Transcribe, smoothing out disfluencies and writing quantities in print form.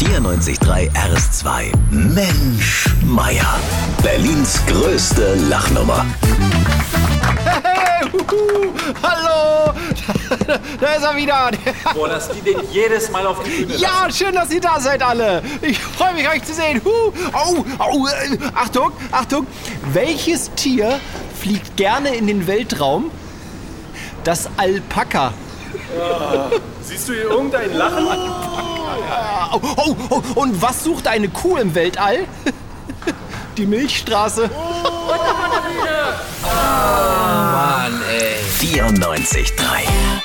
94.3 RS2. Mensch, Meier. Berlins größte Lachnummer. Hey, hallo! Da ist er wieder. Boah, dass die den jedes Mal auf die Bühne lassen. Ja, schön, dass ihr da seid alle. Ich freue mich, euch zu sehen. Achtung, Achtung. Welches Tier fliegt gerne in den Weltraum? Das Alpaka. Siehst du hier irgendeinen Lachen? Und was sucht eine Kuh im Weltall? Die Milchstraße. Mann, ey. 94.3